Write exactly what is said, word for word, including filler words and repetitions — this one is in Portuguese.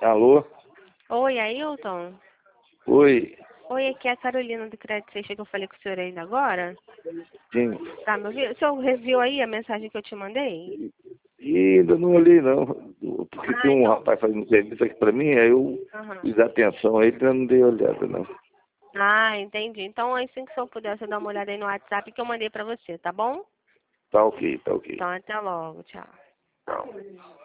Alô? Oi, Ailton? Oi? Oi, aqui é a Carolina do Crédito Sexta que eu falei com o senhor ainda agora. Sim. Tá me ouvindo? O senhor reviu aí a mensagem que eu te mandei? E ainda não olhei não, porque Ah, tem um então. rapaz fazendo serviço aqui pra mim, aí eu Aham. fiz atenção a ele, ainda não dei olhada não. Ah, entendi. Então, assim que o senhor puder, você dá uma olhada aí no WhatsApp que eu mandei pra você, tá bom? Tá ok, tá ok. Então, até logo. Tchau. Tchau.